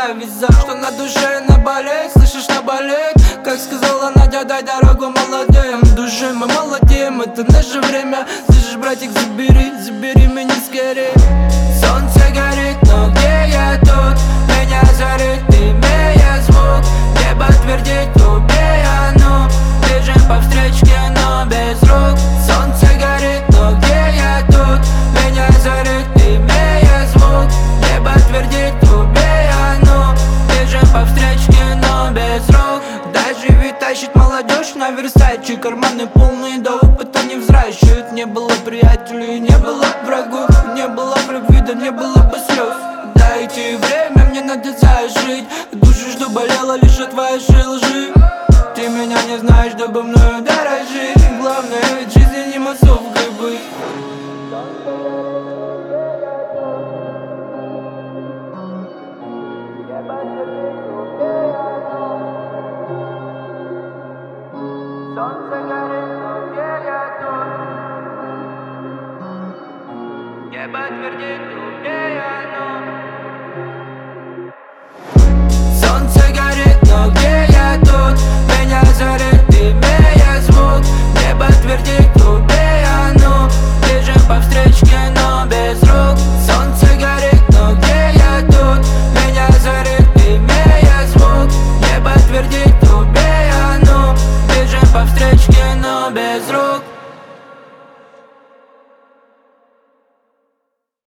знаю весь зал, что на душе наболеть, слышишь, наболеть. Как сказала Надя, дай дорогу молодым. Души мы молодеем, это наше время. Слышишь, братик, забери меня скорее. Солнце горит, но где я тут? Меня зарит, имея звук. Небо твердит, убей оно. Бежим по встречке, но без рук. Солнце горит, но где я тут? Меня зарит, имея звук. Небо твердит, убей оно. Бежим по встречке, но без рук. Даже ведь тащит молодежь на версаче. Карманы полные, до опыта не взращивают. Не было приятелей, не было врагов. Не было бы вида, не было бы слез. Дайте время, мне надо зажить. Душу, что болела лишь от вашей лжи. Ты меня не знаешь, дабы мною дорожить. Главное ведь в жизни не массовкой быть. Солнце горит, но где я тут? Небо твердит.